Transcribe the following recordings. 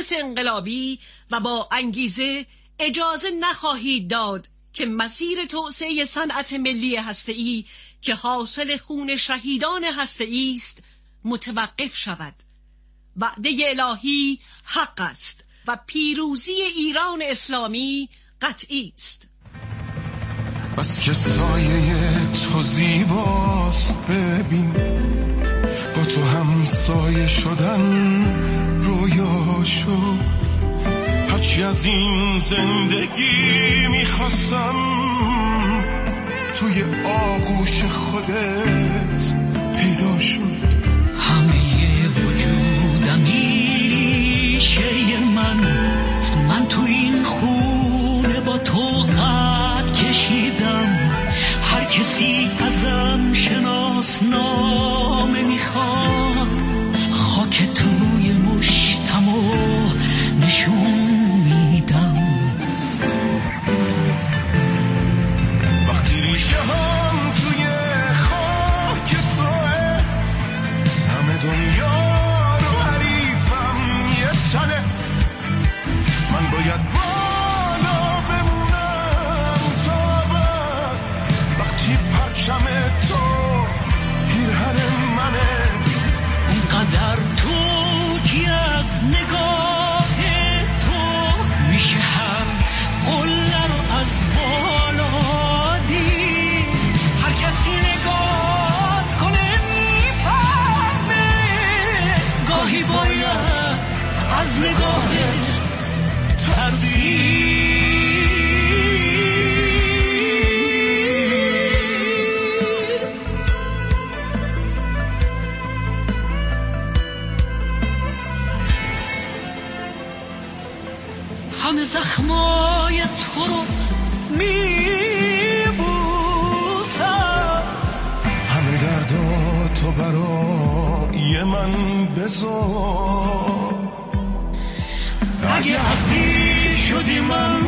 متخصص انقلابی و با انگیزه اجازه نخواهید داد که مسیر توسعه صنعت ملی هسته‌ای که حاصل خون شهیدان هسته‌ای است متوقف شود. وعده الهی حق است و پیروزی ایران اسلامی قطعی است. بس که سایه تو زیباست، ببین با تو هم سایه شدن رویا شد. هرچی از این زندگی میخواستم توی آغوش خودت پیدا شد. همه وجودم ریشه من تو این خونه با تو قد کشیدم. هر کسی ازم شناسنامه میخواد، خاک توی مشتم و نشون میدم. وقتی ریشه هم توی خاک توه، همه دنیا رو حریفم یه تنه. من باید بالا بمونم تا بعد، وقتی پرچم تو پیرهن منه. اونقدر تو کی از نگاه تو میشه هر قله رو از بالا دید. هر کسی نگاه کنه میفهمه، گاهی باید از نگاهت ترسید. همه زخمای تو رو میبوسم، همه درداتو برای من بذار. اگه حقی شدی من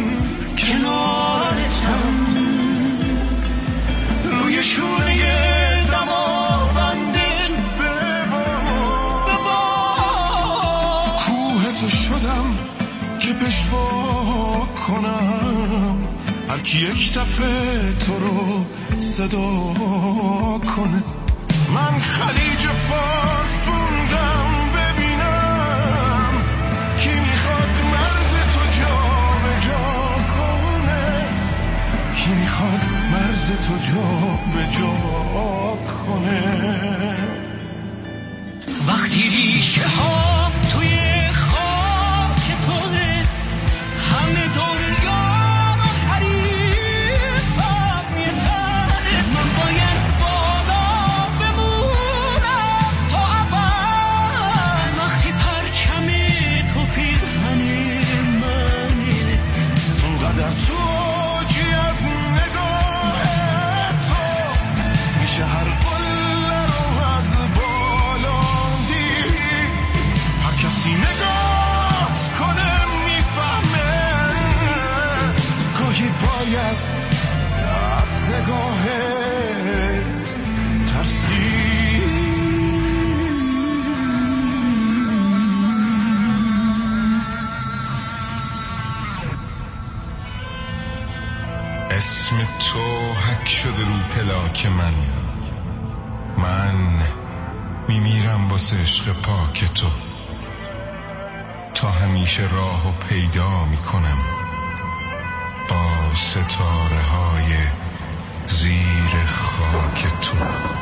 کنارتم، روی شونه دماوندت ببار. کوه تو شدم که پشوا کنم، هر کی یک دفعه تو رو صدا کنه. من خلیج فارس موندم ببینم کی میخواد مرز تو جا به جا کنه، کی میخواد مرز تو جا به جا کنه. وقتی ریشه ها توی خاک توه، همه دنیا رو حریفم یه تنه. من باید بالا بمونم تا ابد، وقتی پرچم تو پیرهن منه. اونقدر تو جی از نگاه تو میشه هر قله رو از بالا دید. هر کسی نگاهت کنه میفهمه، گاهی باید از نگاهت ترسید. اسم تو حک شده رو پلاک من میمیرم واسه عشق پاک تو. تا همیشه راهو پیدا میکنم با ستاره های زیر خاک تو.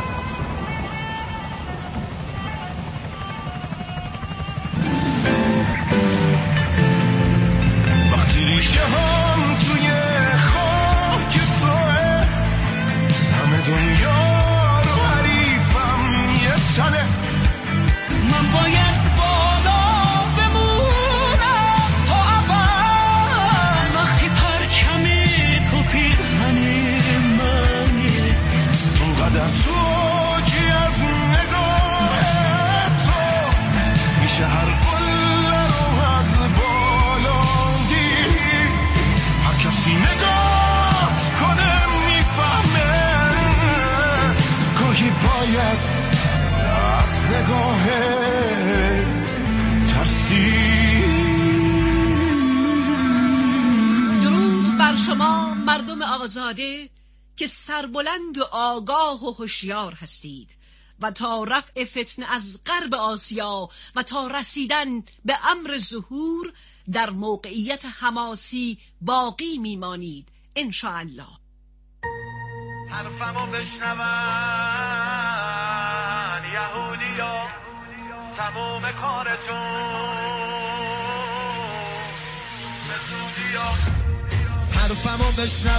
وقتی ریشه هم توی خاک توه، همه دنیا رو حریفم یه تنه. من باید بالا بمونم تا ابد، وقتی پرچم تو پیرهن منه. اونقدر تو آزاده که سربلند و آگاه و هوشیار هستید و تا رفع فتنه از غرب آسیا و تا رسیدن به امر ظهور در موقعیت حماسی باقی میمانید انشاءالله. حرفمو بشنون یهودیا، تموم کارتون به زودیا. حرفمو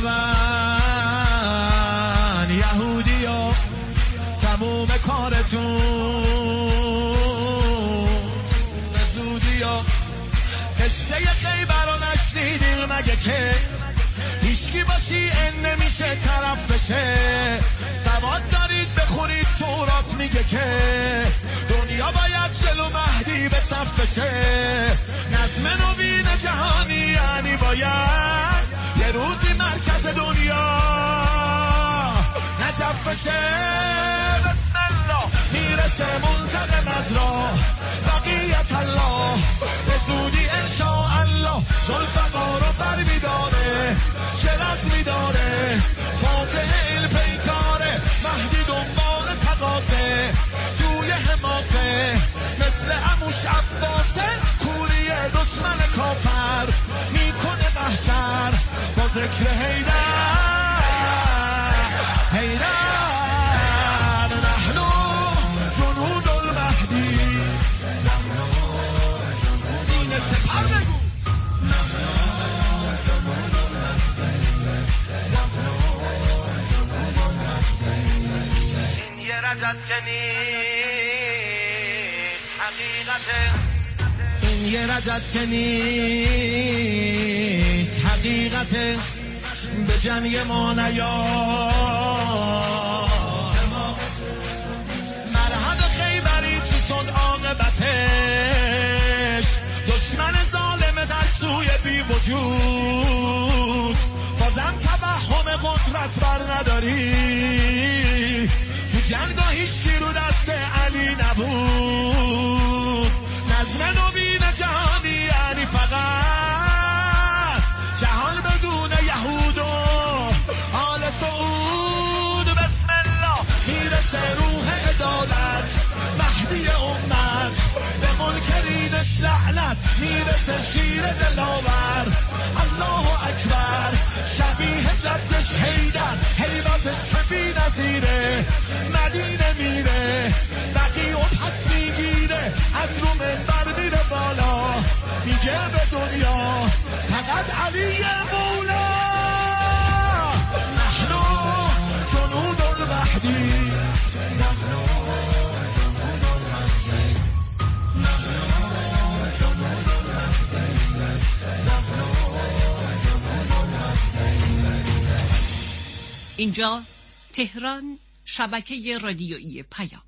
بشنون یهودیا، تموم کارتون به زودیا. قصه خیبر رو نشنیدین مگه که هیچکی باشی ان نمیشه طرف بشه؟ سواد دارید بخورید تورات میگه که دنیا باید جلو مهدی به صف بشه. نظم نوین جهانی یعنی باید یه روزی مرکز دنیا نجف بشه. میرسه منتقم از راه بقیت الله، به زودی انشاءالله. ذوالفقار رو بر میداره، چه رسمی داره، فاتح این پیکاره. مهدی دنبال تقاسه توی حماسه، مثل عموش عباسه کوری دشمن کافر میکنه محشر با ذکر حیدر. حیدر نحنو جنود المهدی، سینه سپر بگو. این یه رجب که نیست حقیقته، این یه رجب که نیست حقیقته. به جنگ ما نیا مرحب خیبری چی شد عاقبتش؟ دشمن ظالم در سوی بی وجود، بازم توهم قدرت بر نداری. تو جنگا هیچکی رو دست علی نبود. نظم نوین جهانی یعنی فقط جهان بدون یهود و آل سعود. بسم الله میرسه روح عدالت، مهدی امت به منکرینش لعنت. میرسه شیر دلاور الله اکبر، شبیه جدش حیدر، حیبتش بی نظیره. مدینه میره بقیه و پس میگیره، از رو منبر میره بالا میگه به دنیا فقط علی مولا. نحنو جنود المهدی، اینجا تهران، شبکه رادیویی پیام.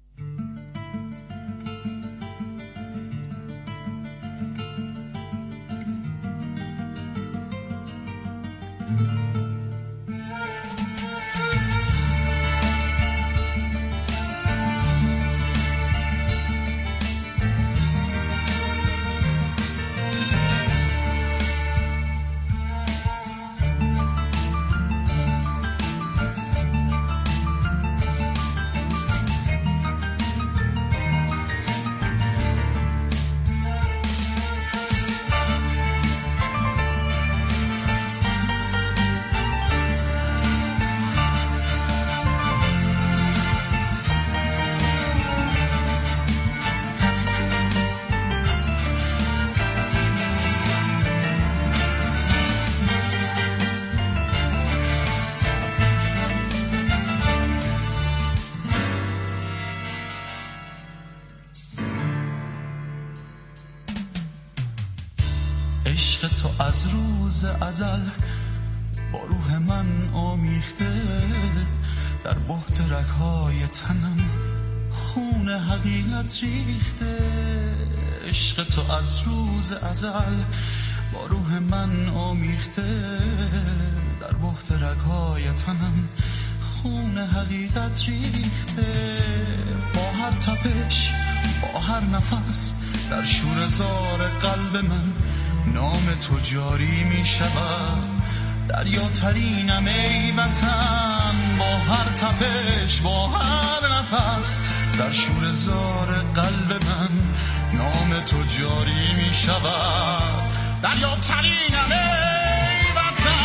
عشق تو از روز ازل با روح من آمیخته، در بحت رگ‌های تنم خون حقیقت ریخته. عشق تو از روز ازل با روح من آمیخته، در بحت رگ‌های تنم خون حقیقت ریخته. با هر تپش، با هر نفس، در شوره‌زار قلب من نام تو جاری می شود. دریاترینم ای وطن، با هر تپش با هر نفس در شور زار قلب من نام تو جاری می شود. دریاترینم ای وطن،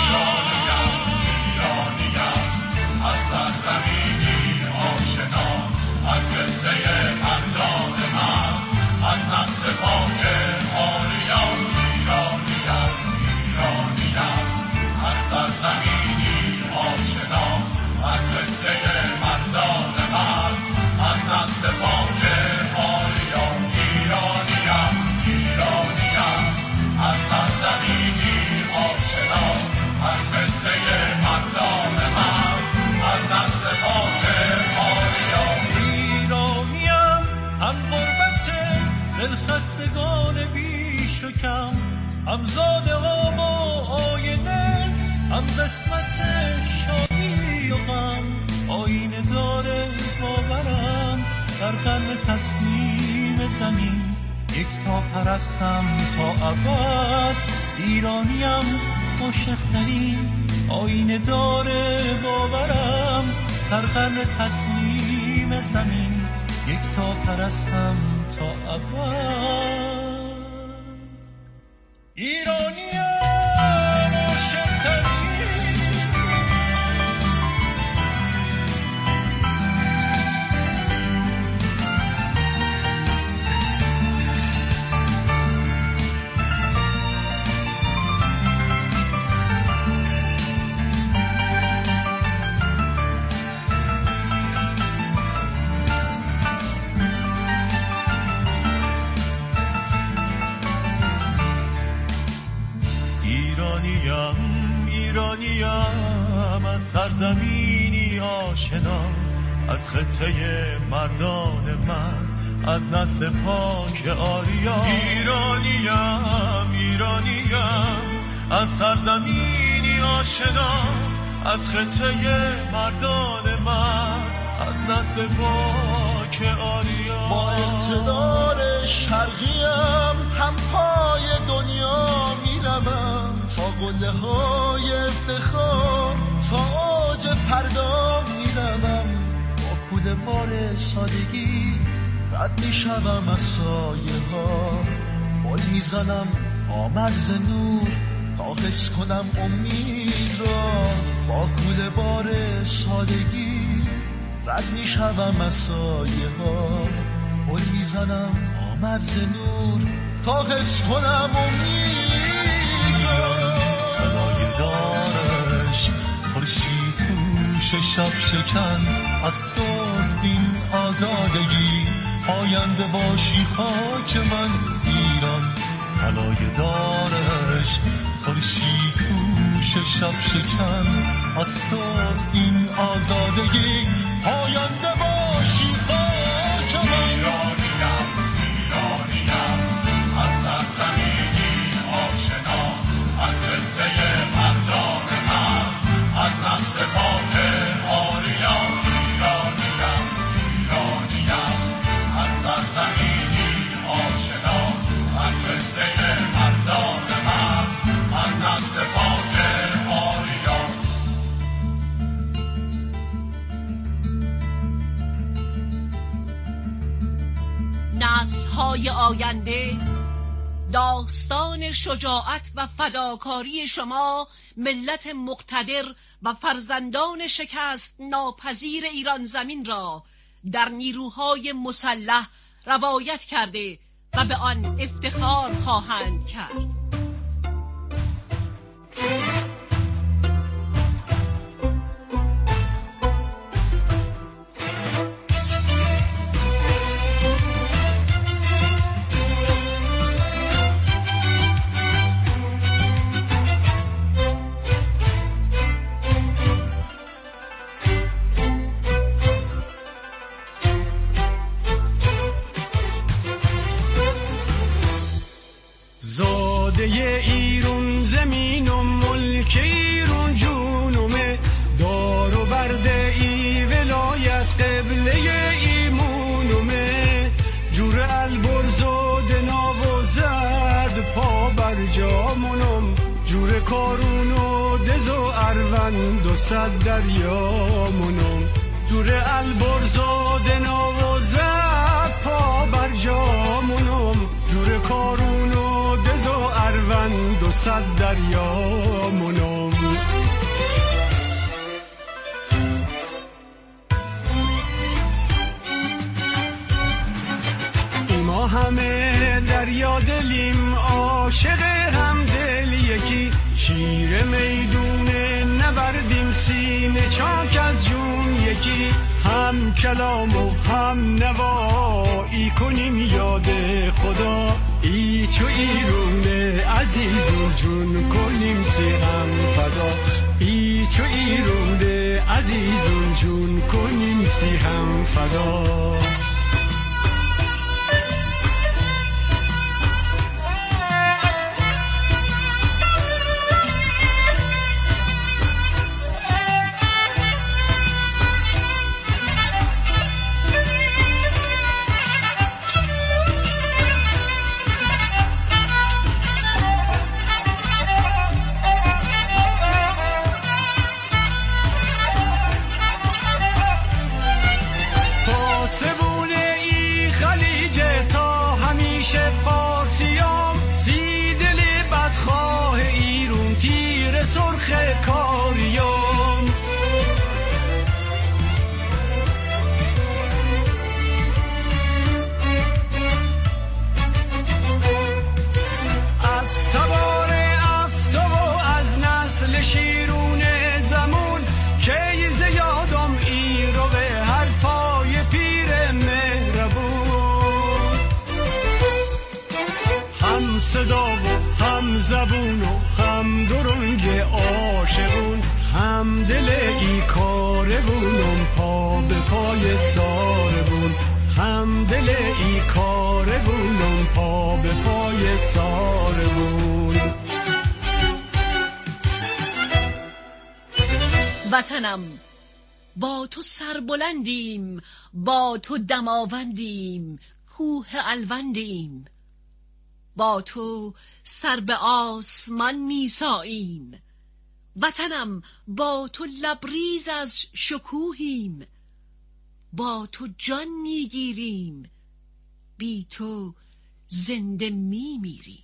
ایرانیم از سرزمینی آشنا، از خطه مردان من، از نسل پاک آریان. ایرانیم از سرزمینی آشنا، از خطه مردان من، از نسل پاک آریان. ایرانیم از سرزمینی آشنا، از خطه مردان من، از نسل پاک آریان. ایرانیم هم غربت دلخستگان بیش و کم، هم زاده ها و آینه، هم قسمت شادی و غم. آینه داره باورم در قرن تصمیم زمین، یک تا پرستم تا ابد. ایرانیم عاشق‌ترین، آینه داره باورم در قرن تصمیم زمین، یک تا پرستم تا ابد. ایرانیم عاشق‌ترین. ایرانیم از سرزمینی آشنا، از خطه مردان من، از نسل پاک آریان. ایرانیم از سرزمینی آشنا، از خطه مردان من، از نسل پاک آریان. با اقتدار شرقیم هم پای دنیا میروم، تا قله های افتخار تا آج پردا میروم. با کوله بار سادگی رد میشوم از سایه ها، بال میزنم با مرز نور تا حس کنم امید را. با کوله بار سادگی رد میشوم از سایه ها، بال میزنم با مرز نور تا حس کنم امید را. طلای دارش خورشید پوش شب شکن، از توست این آزادگی، آینده باشی خاک من ایران. طلای دارش خورشید پوش شب شکن، از توست این آزادگی، آینده باشی خاک من. ایرانیم از سرزمینی آشنا، از خطه مردان من، از نسل پاک آریان. ایرانیم از سرزمینی آشنا، از خطه مردان من، از نسل پاک آریان. نسل‌های آینده داستان شجاعت و فداکاری شما، ملت مقتدر و فرزندان شکست ناپذیر ایران زمین را در نیروهای مسلح روایت کرده و به آن افتخار خواهند کرد. ایرون زمین و ملک ایرون جونومه، دار و برده ای ولایت قبله ایمونومه. جور البرز و دنا و زرد پا بر جامونم، جور کارون و دز و اروند و صد دریامونم جور البرز و دنا و زد پا بر جامونم جور کارون و دز و اروند و صد دریامونم ما همه دریا دلیم عاشق هم دل یکی شیر میدون نبردیم سینه چاک از جون یکی هم کلام و هم نوایی کنیم یاد خدا ای چو ایرون عزیزون جون کنیم سی هم فدا ای چو ایرون عزیزون جون کنیم سی هم فدا سرخ کاریوم از تبار افتا و از نسل شیرون زمون که زیادم ای رو به حرفای پیر مهربون هم صدا و هم زبون و هم درنگ عاشقون هم دل ای کاربونم پا به پای ساربون هم دل ای کاربونم پا به پای ساربون وطنم با تو سربلندیم با تو دماوندیم کوه الوندیم با تو سر به آسمان میساییم وطنم با تو لبریز از شکوهیم با تو جان میگیریم بی تو زنده میمیریم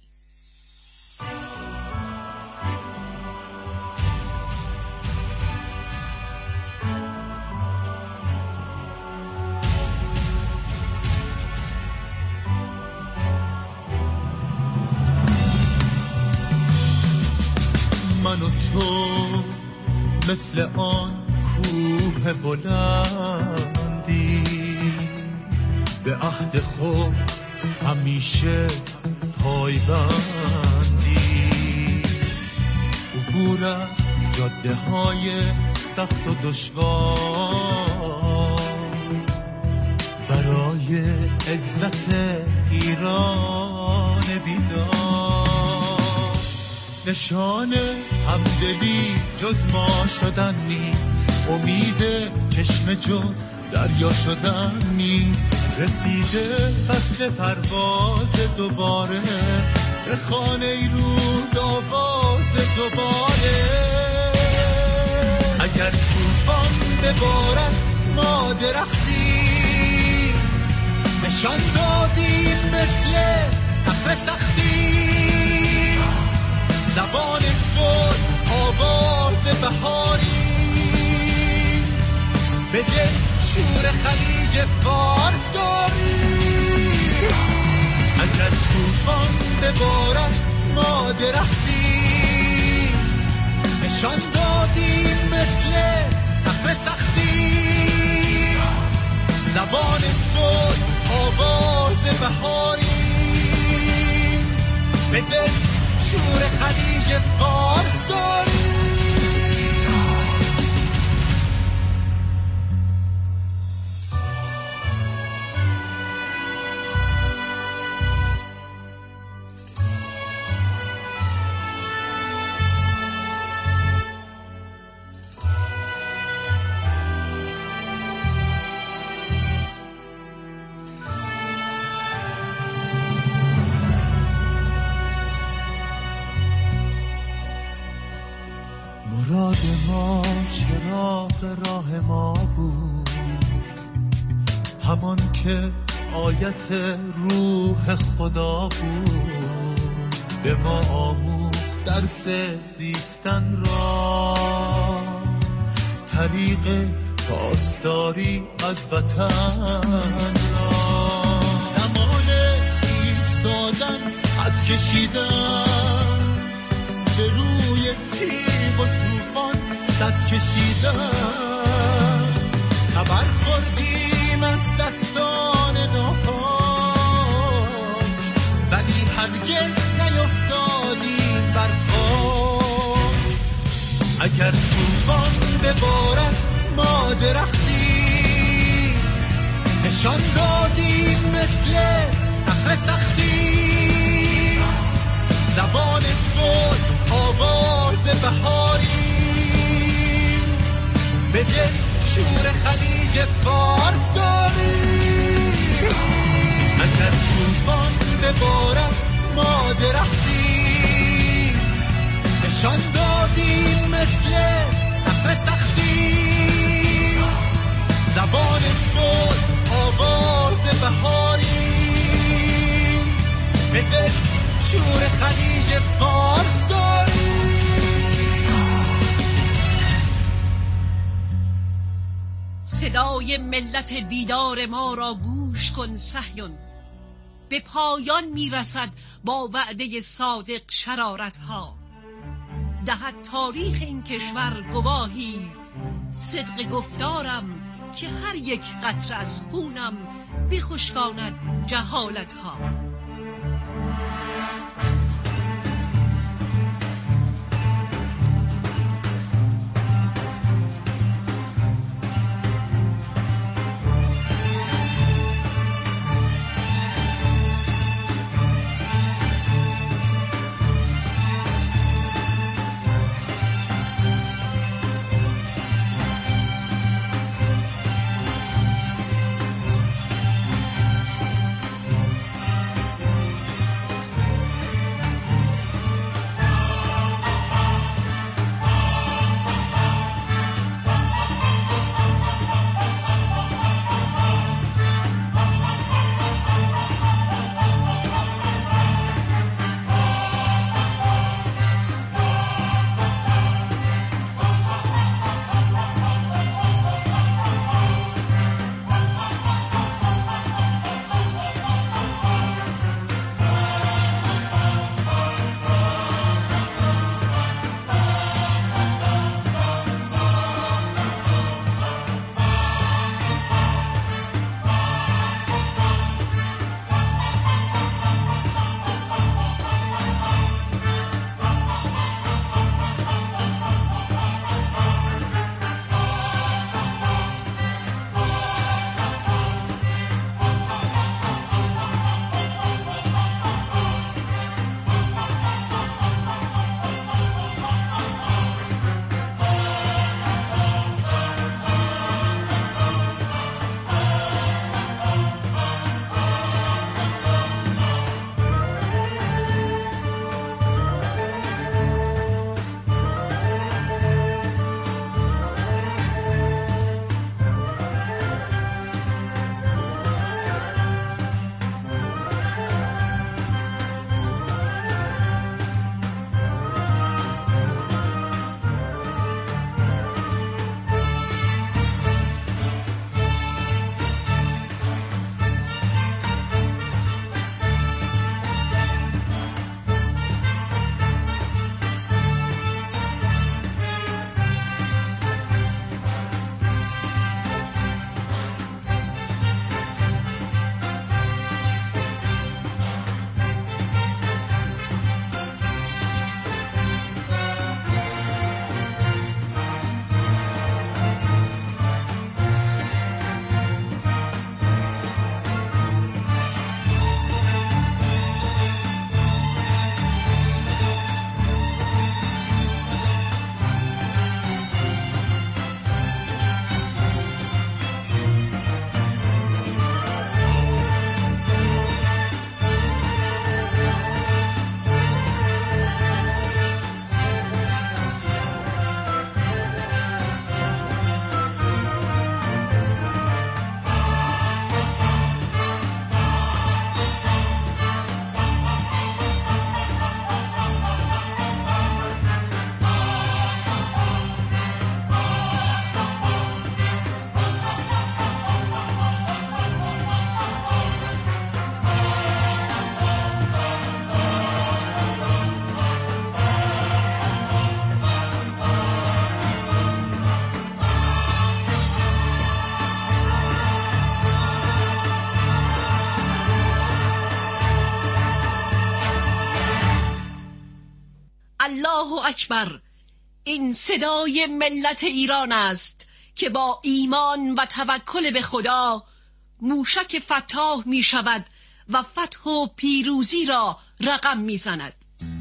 من و تو مثل آن کوه بلندی به عهد خود همیشه پایبندی عبور از جاده های سخت و دشوار برای عزت ایران بیدار نشان همدلی جز ما شدن نیست امید چشم جز دریا شدن نیست رسیده فصل پرواز دوباره به خانه ای رود آواز دوباره اگر طوفان ببارد ما درختی نشان دادیم مثل صخره سختی زبان صلح آواز بهاری به دل شور خلیج فارس داری اگر طوفان ببارد ما درختی نشان دادیم مثل صخره سختی زبان صلح آواز بهاری به دل شور خلیج فارس داری یاد ما چراغ راه ما بود، همان که آیت روح خدا بود. به ما آموخت درس زیستن را، طریق پاسداری از وطن را. زمان ایستادن، خط کشیدن، به روی تیغ و توفان صد کشیدن. خبر خوردیم از دستان ناپاک، ولی هرگز نیفتادیم بر خاک. اگر توفان ببارد ما درختی، نشان دادیم مثل صخره سختی. زبان صلح، آواز بهاریم، به دل شور خلیج فارس داریم. اگر طوفان ببارد ما درختی، نشان دادیم مثل صخره سختی. زبان صلح، آواز بهاریم، به دل شور خلیج فارس داریم. صدای ملت بیدار ما را گوش کن صهیون، به پایان میرسد با وعده صادق شرارتها. دهد تاریخ این کشور گواهی صدق گفتارم، که هر یک قطره از خونم بخشکاند جهالتها. الله اکبر. این صدای ملت ایران است که با ایمان و توکل به خدا موشک فتاح می شود و فتح و پیروزی را رقم می زند.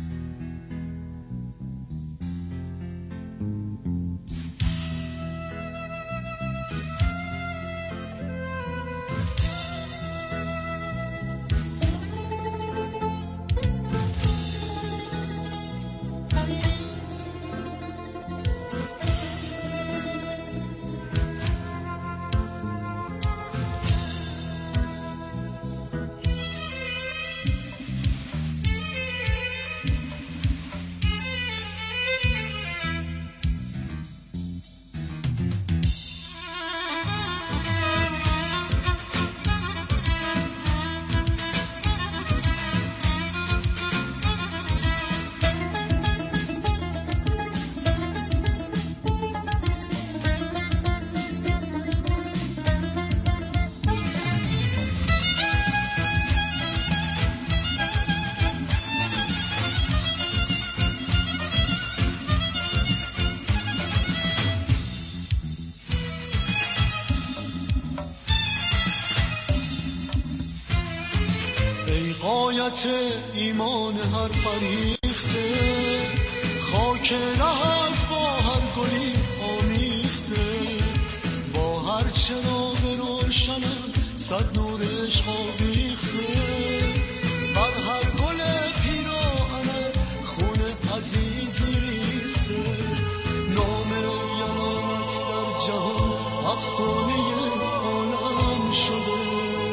غایت ایمان هر فریخته، خاک رهت با هر گلی آمیخته، با هر چراغ روشنم صد نور عشق آویخته، بر هر گل پیراهنم خون عزیزی ریخته، نام یلامت در جهان افسانه عالم شده،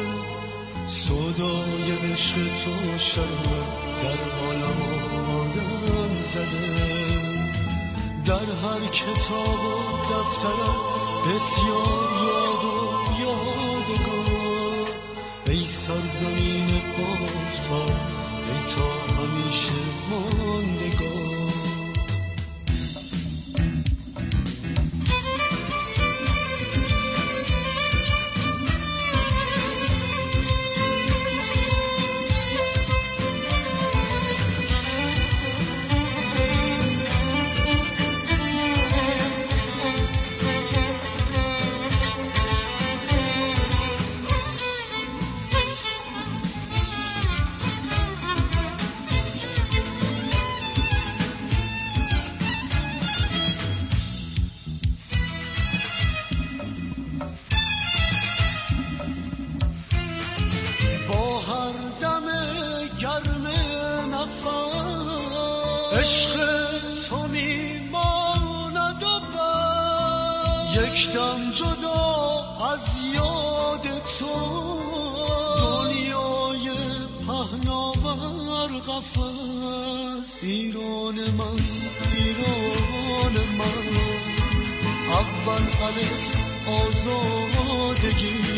صدای عشق تو شرمه در عالم آدم زده، در هر کتاب و دفترم بسیار یاد و یادگار، ای سرزمین بافتار، ای تا همیشه ماندگار. عشق تو میماند و بر یک دم جدا از یاد تو، دنیای پهناور قفس، ایران من ایران من، اول الف آزادگی،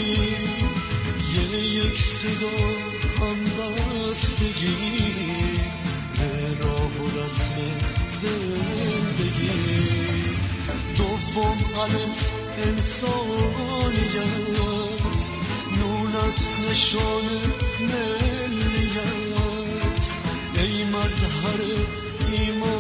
یک صدا همبستگی، راه و رسم زندگی، دوم الف انسانیت، نونت نشان ملیت، ای مظهر ایمان